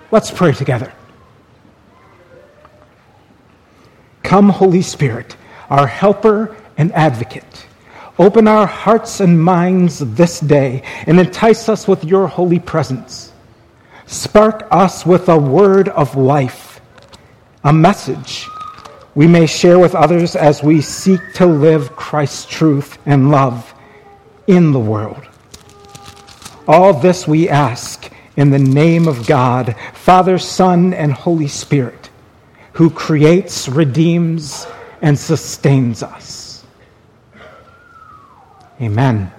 Let's pray together. Come, Holy Spirit, our helper and advocate. Open our hearts and minds this day and entice us with your holy presence. Spark us with a word of life, a message we may share with others as we seek to live Christ's truth and love in the world. All this we ask in the name of God, Father, Son, and Holy Spirit, who creates, redeems, and sustains us. Amen.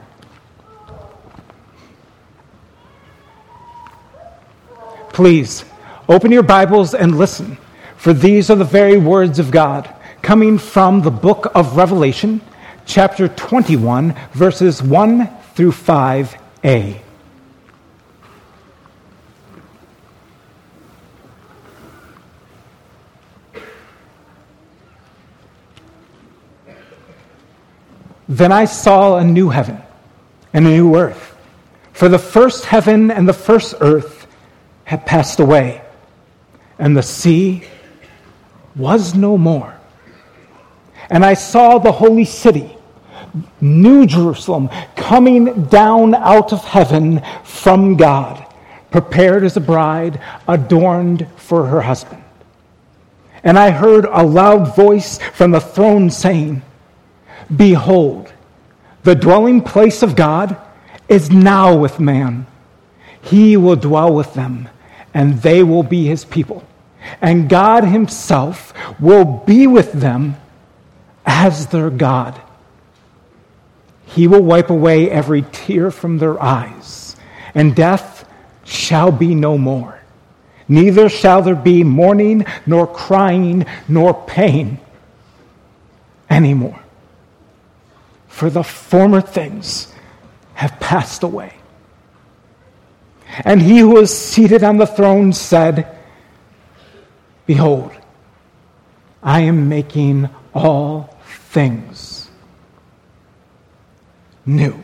Please, open your Bibles and listen, for these are the very words of God, coming from the book of Revelation, chapter 21, verses 1 through 5a. Then I saw a new heaven and a new earth, for the first heaven and the first earth had passed away, and the sea was no more. And I saw the holy city, New Jerusalem, coming down out of heaven from God, prepared as a bride, adorned for her husband. And I heard a loud voice from the throne saying, "Behold, the dwelling place of God is now with man. He will dwell with them, and they will be his people. And God himself will be with them as their God. He will wipe away every tear from their eyes, and death shall be no more. Neither shall there be mourning, nor crying, nor pain anymore. For the former things have passed away." And he who was seated on the throne said, "Behold, I am making all things new."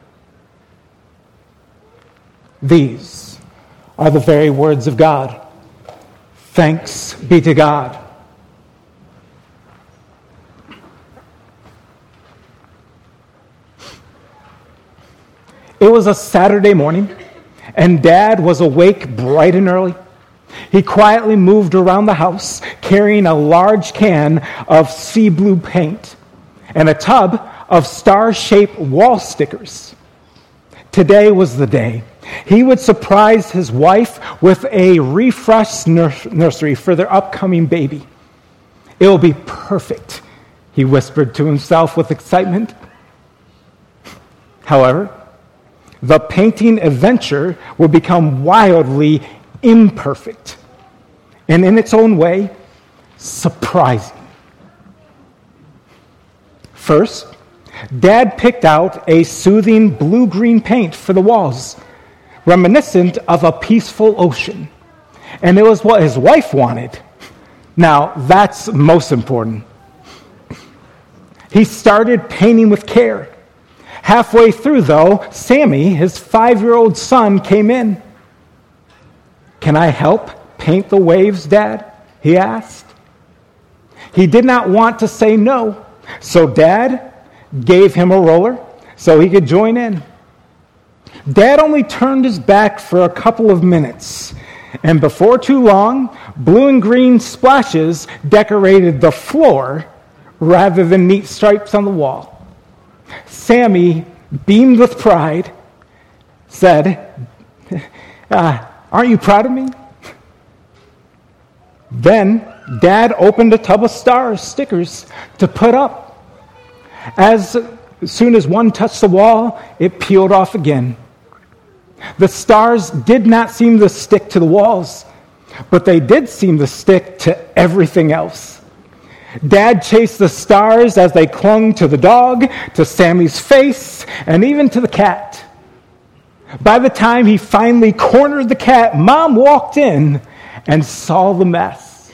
These are the very words of God. Thanks be to God. It was a Saturday morning, and Dad was awake bright and early. He quietly moved around the house, carrying a large can of sea blue paint and a tub of star-shaped wall stickers. Today was the day. He would surprise his wife with a refreshed nursery for their upcoming baby. "It will be perfect," he whispered to himself with excitement. However, the painting adventure would become wildly imperfect and, in its own way, surprising. First, Dad picked out a soothing blue-green paint for the walls, reminiscent of a peaceful ocean. And it was what his wife wanted. Now, that's most important. He started painting with care. Halfway through, though, Sammy, his 5-year-old son, came in. "Can I help paint the waves, Dad?" he asked. He did not want to say no, so Dad gave him a roller so he could join in. Dad only turned his back for a couple of minutes, and before too long, blue and green splashes decorated the floor rather than neat stripes on the wall. Sammy, beamed with pride, said, "Aren't you proud of me?" Then Dad opened a tub of stars stickers to put up. As soon as one touched the wall, it peeled off again. The stars did not seem to stick to the walls, but they did seem to stick to everything else. Dad chased the stars as they clung to the dog, to Sammy's face, and even to the cat. By the time he finally cornered the cat, Mom walked in and saw the mess.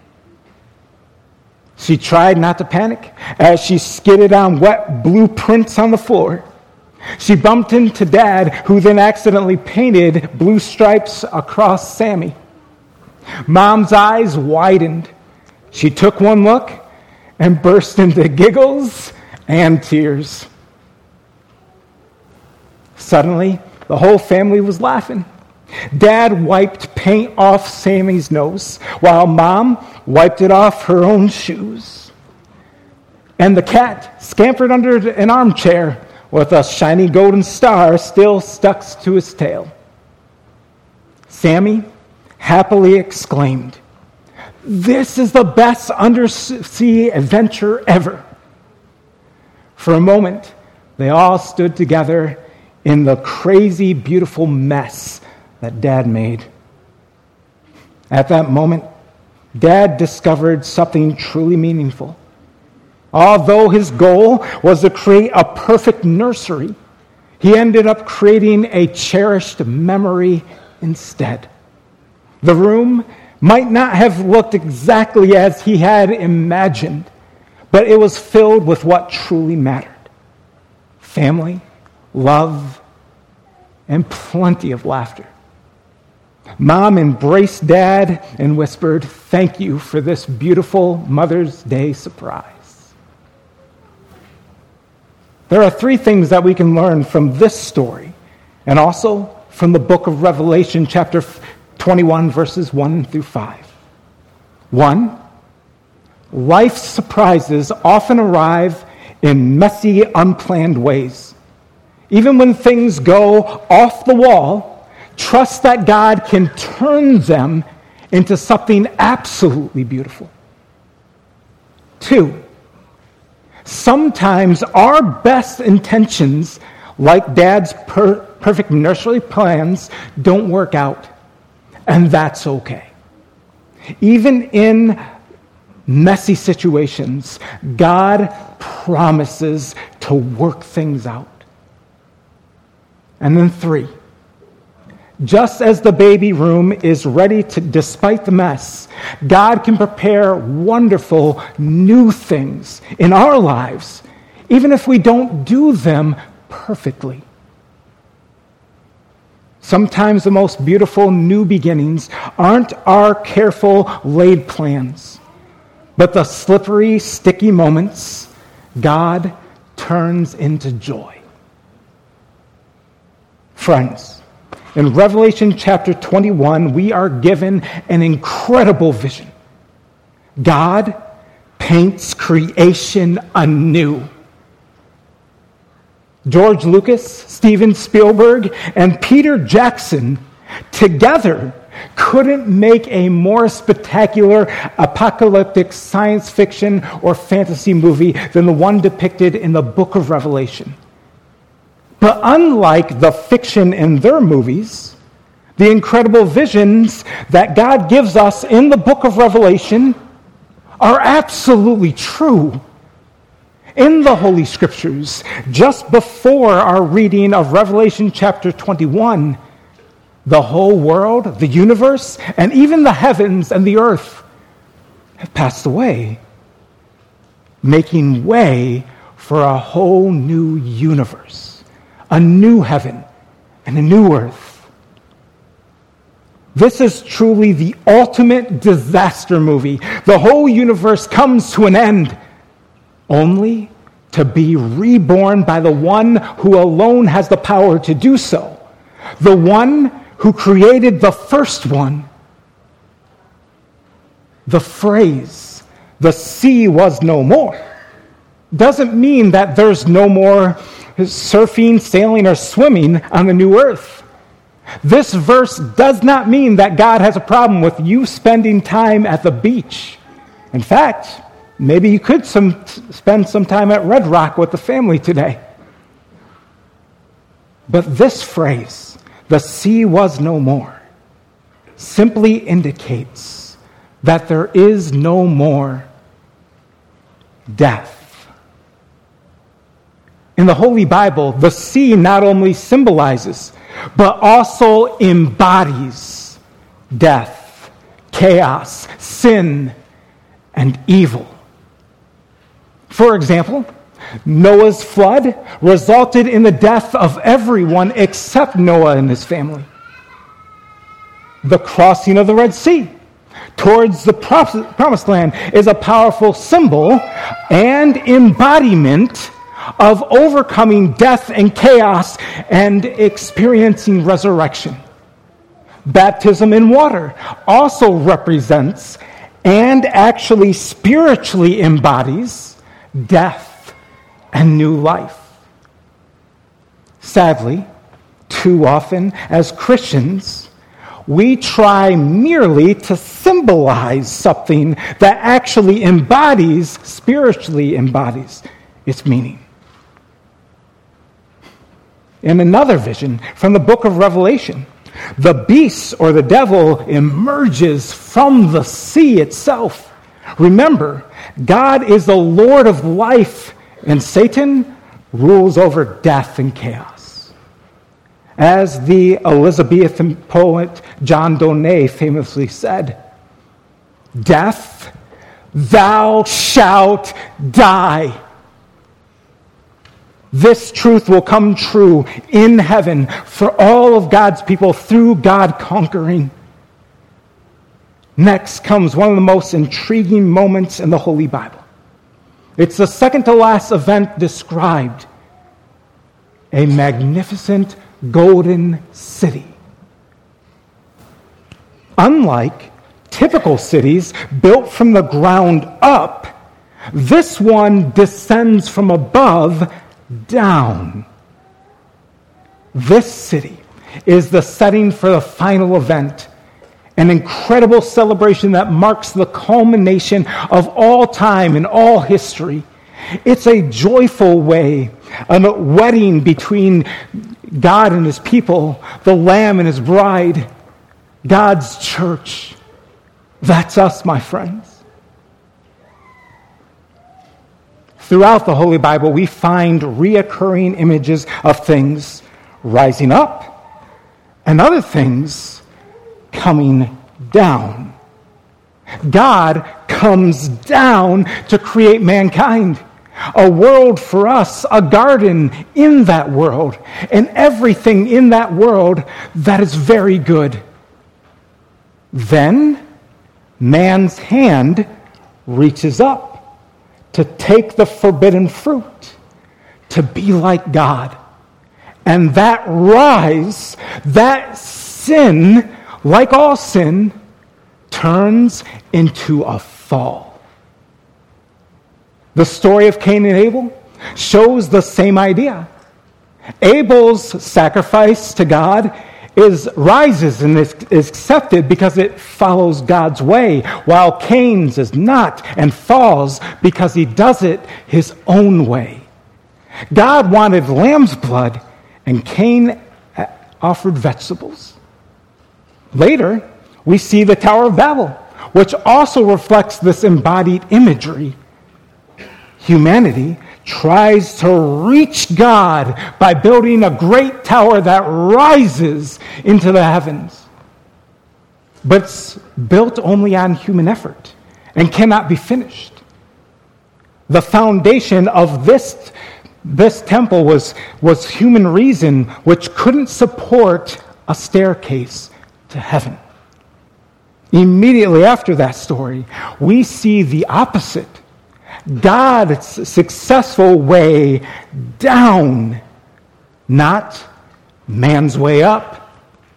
She tried not to panic as she skidded on wet blueprints on the floor. She bumped into Dad, who then accidentally painted blue stripes across Sammy. Mom's eyes widened. She took one look and burst into giggles and tears. Suddenly, the whole family was laughing. Dad wiped paint off Sammy's nose, while Mom wiped it off her own shoes. And the cat scampered under an armchair with a shiny golden star still stuck to his tail. Sammy happily exclaimed, "This is the best undersea adventure ever." For a moment, they all stood together in the crazy, beautiful mess that Dad made. At that moment, Dad discovered something truly meaningful. Although his goal was to create a perfect nursery, he ended up creating a cherished memory instead. The room might not have looked exactly as he had imagined, but it was filled with what truly mattered: family, love, and plenty of laughter. Mom embraced Dad and whispered, "Thank you for this beautiful Mother's Day surprise." There are three things that we can learn from this story, and also from the book of Revelation, chapter 21, verses 1 through 5. 1, life's surprises often arrive in messy, unplanned ways. Even when things go off the wall, trust that God can turn them into something absolutely beautiful. 2, sometimes our best intentions, like Dad's perfect nursery plans, don't work out, and that's okay. Even in messy situations, God promises to work things out. And then 3, just as the baby room is ready to, despite the mess, God can prepare wonderful new things in our lives, even if we don't do them perfectly. Sometimes the most beautiful new beginnings aren't our careful laid plans, but the slippery, sticky moments God turns into joy. Friends, in Revelation chapter 21, we are given an incredible vision. God paints creation anew. George Lucas, Steven Spielberg, and Peter Jackson together couldn't make a more spectacular apocalyptic science fiction or fantasy movie than the one depicted in the book of Revelation. But unlike the fiction in their movies, the incredible visions that God gives us in the book of Revelation are absolutely true. In the Holy Scriptures, just before our reading of Revelation chapter 21, the whole world, the universe, and even the heavens and the earth have passed away, making way for a whole new universe, a new heaven and a new earth. This is truly the ultimate disaster movie. The whole universe comes to an end, only to be reborn by the one who alone has the power to do so, the one who created the first one. The phrase, "the sea was no more," doesn't mean that there's no more surfing, sailing, or swimming on the new earth. This verse does not mean that God has a problem with you spending time at the beach. In fact, maybe you could spend some time at Red Rock with the family today. But this phrase, "the sea was no more," simply indicates that there is no more death. In the Holy Bible, the sea not only symbolizes, but also embodies death, chaos, sin, and evil. For example, Noah's flood resulted in the death of everyone except Noah and his family. The crossing of the Red Sea towards the promised land is a powerful symbol and embodiment of overcoming death and chaos and experiencing resurrection. Baptism in water also represents and actually spiritually embodies death and new life. Sadly, too often as Christians, we try merely to symbolize something that actually spiritually embodies its meaning. In another vision from the book of Revelation, the beast or the devil emerges from the sea itself. Remember, God is the Lord of life, and Satan rules over death and chaos. As the Elizabethan poet John Donne famously said, "Death, thou shalt die." This truth will come true in heaven for all of God's people through God conquering. Next comes one of the most intriguing moments in the Holy Bible. It's the second to last event described. A magnificent golden city. Unlike typical cities built from the ground up, this one descends from above down. This city is the setting for the final event, an incredible celebration that marks the culmination of all time and all history. It's a joyful way, a wedding between God and his people, the Lamb and his bride, God's church. That's us, my friends. Throughout the Holy Bible, we find reoccurring images of things rising up and other things coming down. God comes down to create mankind, a world for us, a garden in that world, and everything in that world that is very good. Then man's hand reaches up to take the forbidden fruit, to be like God. And that rise, that sin, like all sin, turns into a fall. The story of Cain and Abel shows the same idea. Abel's sacrifice to God rises and is accepted because it follows God's way, while Cain's is not and falls because he does it his own way. God wanted lamb's blood, and Cain offered vegetables. Later, we see the Tower of Babel, which also reflects this embodied imagery. Humanity tries to reach God by building a great tower that rises into the heavens. But it's built only on human effort and cannot be finished. The foundation of this temple was human reason, which couldn't support a staircase to heaven. Immediately after that story, we see the opposite. God's successful way down, not man's way up.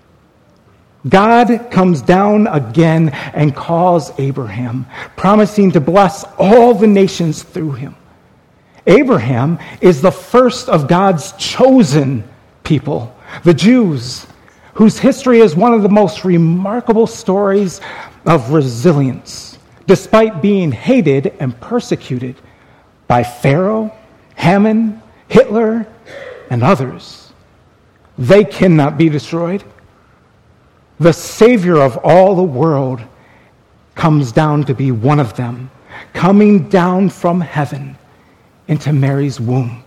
God comes down again and calls Abraham, promising to bless all the nations through him. Abraham is the first of God's chosen people, the Jews, whose history is one of the most remarkable stories of resilience, despite being hated and persecuted by Pharaoh, Haman, Hitler, and others. They cannot be destroyed. The Savior of all the world comes down to be one of them, coming down from heaven into Mary's womb.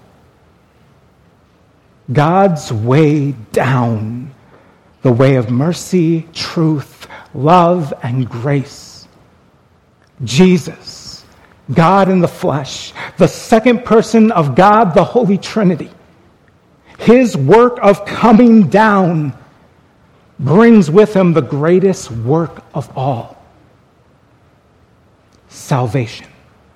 God's way down, the way of mercy, truth, love, and grace. Jesus, God in the flesh, the second person of God, the Holy Trinity. His work of coming down brings with him the greatest work of all, salvation.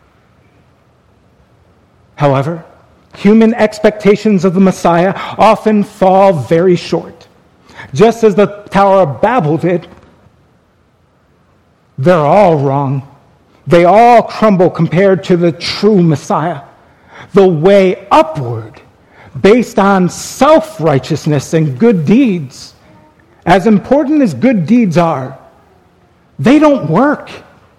However, human expectations of the Messiah often fall very short. Just as the Tower of Babel did, they're all wrong. They all crumble compared to the true Messiah. The way upward, based on self-righteousness and good deeds, as important as good deeds are, they don't work.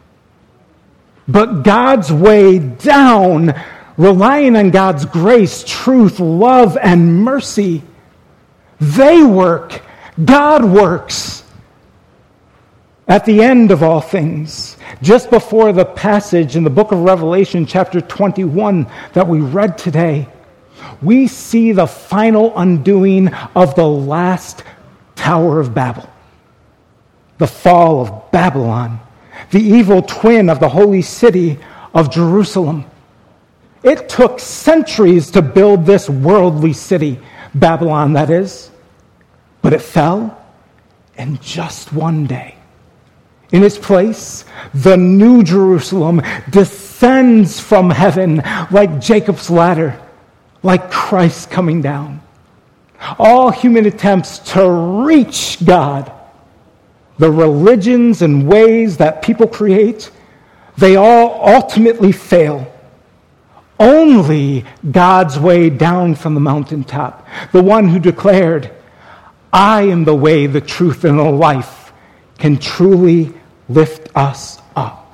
But God's way down, relying on God's grace, truth, love, and mercy, they work. God works. At the end of all things, just before the passage in the book of Revelation, chapter 21, that we read today, we see the final undoing of the last Tower of Babel, the fall of Babylon, the evil twin of the holy city of Jerusalem. It took centuries to build this worldly city, Babylon that is, but it fell in just one day. In its place, the new Jerusalem descends from heaven like Jacob's ladder, like Christ coming down. All human attempts to reach God, the religions and ways that people create, they all ultimately fail. Only God's way down from the mountaintop, the one who declared, "I am the way, the truth, and the life," can truly lift us up.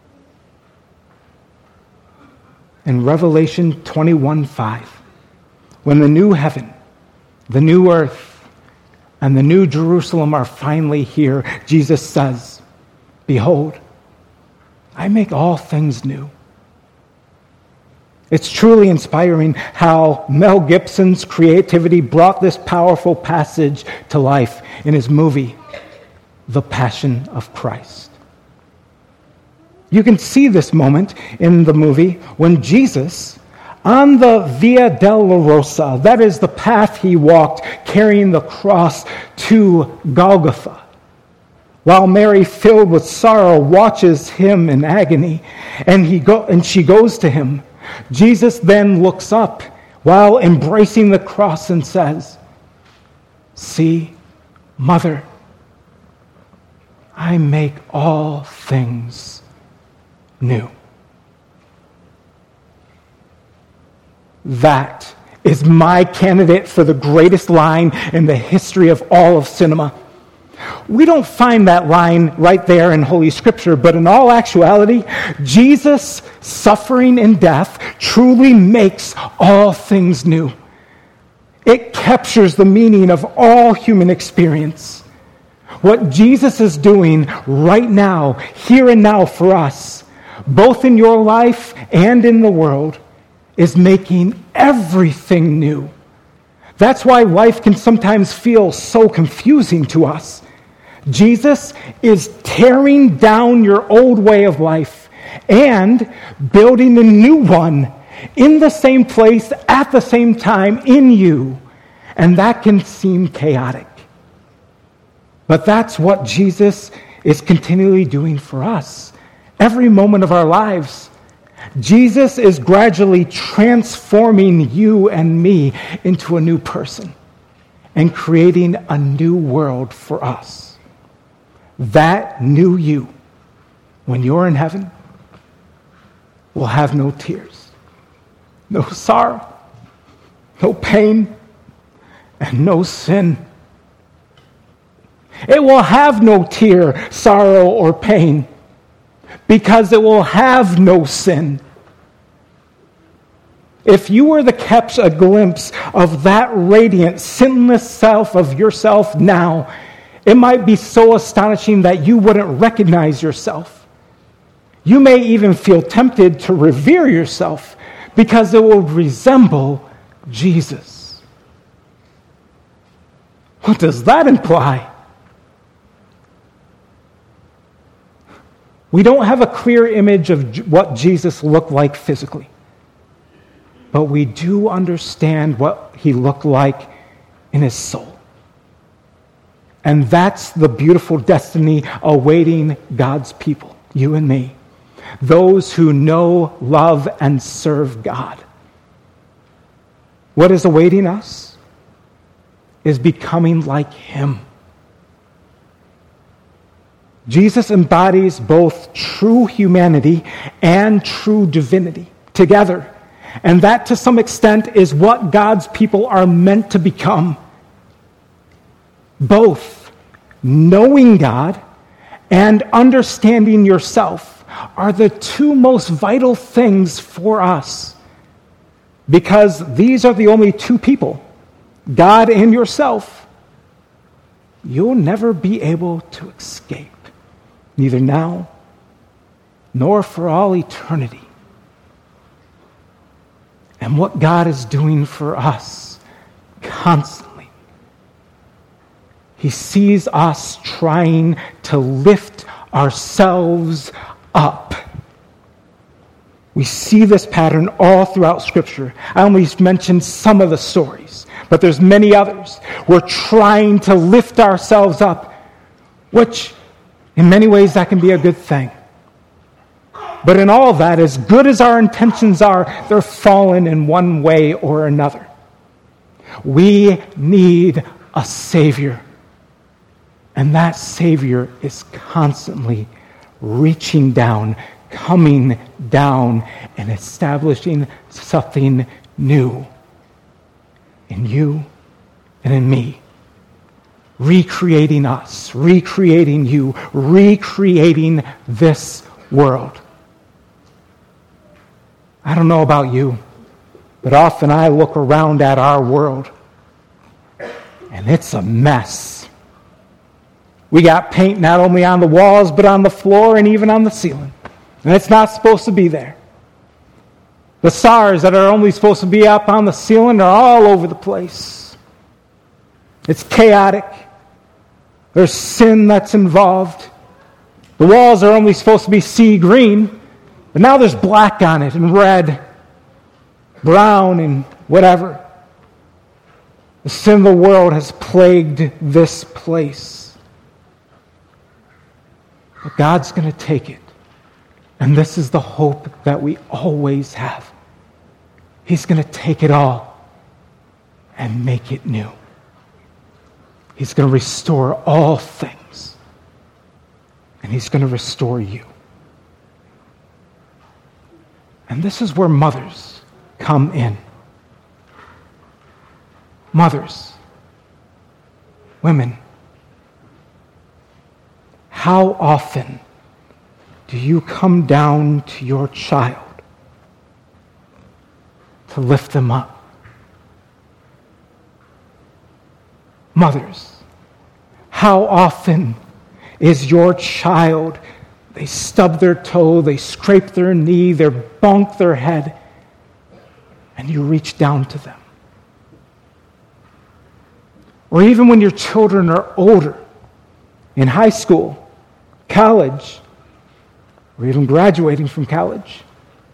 In Revelation 21:5, when the new heaven, the new earth, and the new Jerusalem are finally here, Jesus says, "Behold, I make all things new." It's truly inspiring how Mel Gibson's creativity brought this powerful passage to life in his movie, The Passion of Christ. You can see this moment in the movie when Jesus, on the Via Dolorosa, that is the path he walked carrying the cross to Golgotha, while Mary, filled with sorrow, watches him in agony, and she goes to him. Jesus then looks up while embracing the cross and says, "See, Mother, I make all things new." That is my candidate for the greatest line in the history of all of cinema. We don't find that line right there in Holy Scripture, but in all actuality, Jesus' suffering and death truly makes all things new. It captures the meaning of all human experience. What Jesus is doing right now, here and now for us, both in your life and in the world, is making everything new. That's why life can sometimes feel so confusing to us. Jesus is tearing down your old way of life and building a new one in the same place at the same time in you. And that can seem chaotic. But that's what Jesus is continually doing for us. Every moment of our lives, Jesus is gradually transforming you and me into a new person and creating a new world for us. That new you, when you're in heaven, will have no tears, no sorrow, no pain, and no sin. It will have no tear, sorrow, or pain, because it will have no sin. If you were to catch a glimpse of that radiant, sinless self of yourself now, it might be so astonishing that you wouldn't recognize yourself. You may even feel tempted to revere yourself because it will resemble Jesus. What does that imply? We don't have a clear image of what Jesus looked like physically, but we do understand what he looked like in his soul. And that's the beautiful destiny awaiting God's people, you and me. those who know, love, and serve God. What is awaiting us is becoming like him. Jesus embodies both true humanity and true divinity together. And that, to some extent, is what God's people are meant to become. Both knowing God and understanding yourself are the two most vital things for us, because these are the only two people, God and yourself, you'll never be able to escape, neither now nor for all eternity. And what God is doing for us constantly, he sees us trying to lift ourselves up. We see this pattern all throughout Scripture. I only mentioned some of the stories, but there's many others. We're trying to lift ourselves up, which in many ways that can be a good thing. But in all that, as good as our intentions are, they're fallen in one way or another. We need a Savior. And that Savior is constantly reaching down, coming down, and establishing something new in you and in me. Recreating us, recreating you, recreating this world. I don't know about you, but often I look around at our world, and it's a mess. We got paint not only on the walls, but on the floor and even on the ceiling. And it's not supposed to be there. The stars that are only supposed to be up on the ceiling are all over the place. It's chaotic. There's sin that's involved. The walls are only supposed to be sea green, but now there's black on it and red, brown, and whatever. The sin of the world has plagued this place. But God's going to take it. And this is the hope that we always have. He's going to take it all and make it new. He's going to restore all things. And he's going to restore you. And this is where mothers come in. Mothers, women, how often do you come down to your child to lift them up? Mothers, how often is your child, they stub their toe, they scrape their knee, they bonk their head, and you reach down to them? Or even when your children are older, in high school, college, or even graduating from college,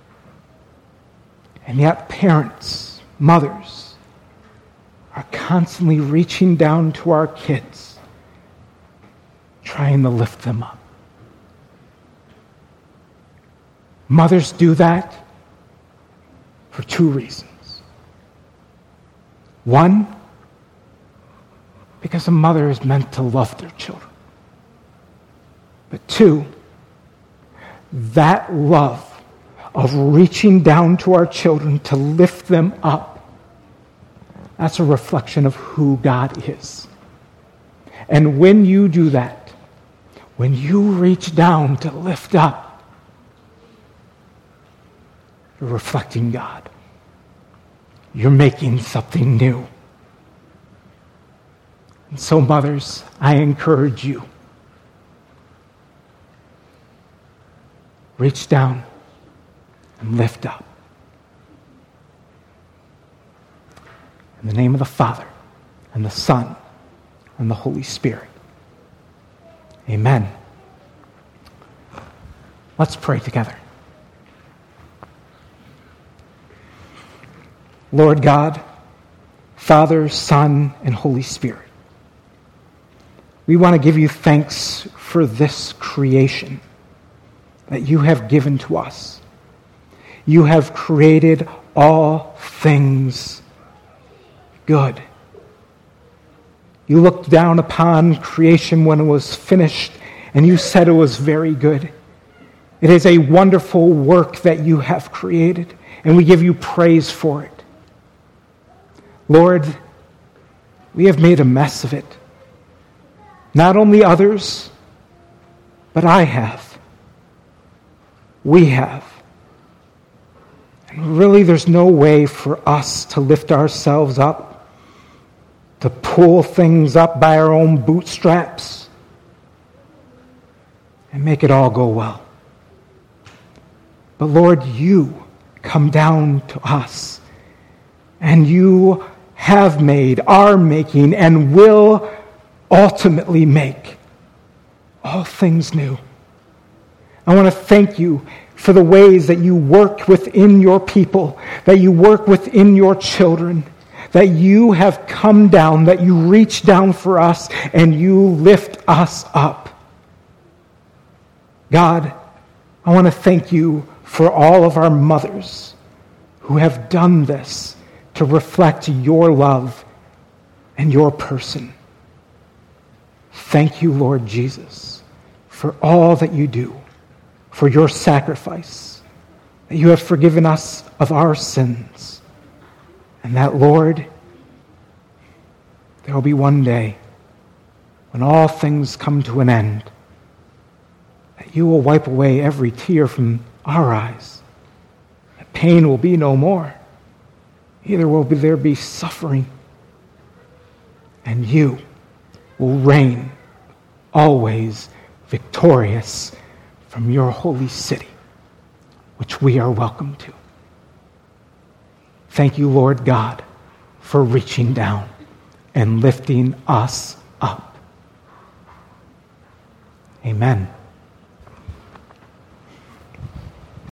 and yet parents, mothers, are constantly reaching down to our kids, trying to lift them up. Mothers do that for two reasons. One, because a mother is meant to love their children. But two, that love of reaching down to our children to lift them up, that's a reflection of who God is. And when you do that, when you reach down to lift up, you're reflecting God. You're making something new. And so, mothers, I encourage you. Reach down and lift up. In the name of the Father, and the Son, and the Holy Spirit. Amen. Let's pray together. Lord God, Father, Son, and Holy Spirit, we want to give you thanks for this creation, that you have given to us. You have created all things good. You looked down upon creation when it was finished, and you said it was very good. It is a wonderful work that you have created, and we give you praise for it. Lord, we have made a mess of it. Not only others, but I have. We have. And really, there's no way for us to lift ourselves up, to pull things up by our own bootstraps, and make it all go well. But Lord, you come down to us, and you have made, are making, and will ultimately make all things new. I want to thank you for the ways that you work within your people, that you work within your children, that you have come down, that you reach down for us, and you lift us up. God, I want to thank you for all of our mothers who have done this to reflect your love and your person. Thank you, Lord Jesus, for all that you do, for your sacrifice, that you have forgiven us of our sins, and that, Lord, there will be one day when all things come to an end, that you will wipe away every tear from our eyes. That pain will be no more. Neither will there be suffering. And you will reign always victorious from your holy city, which we are welcome to. Thank you, Lord God, for reaching down and lifting us up. Amen.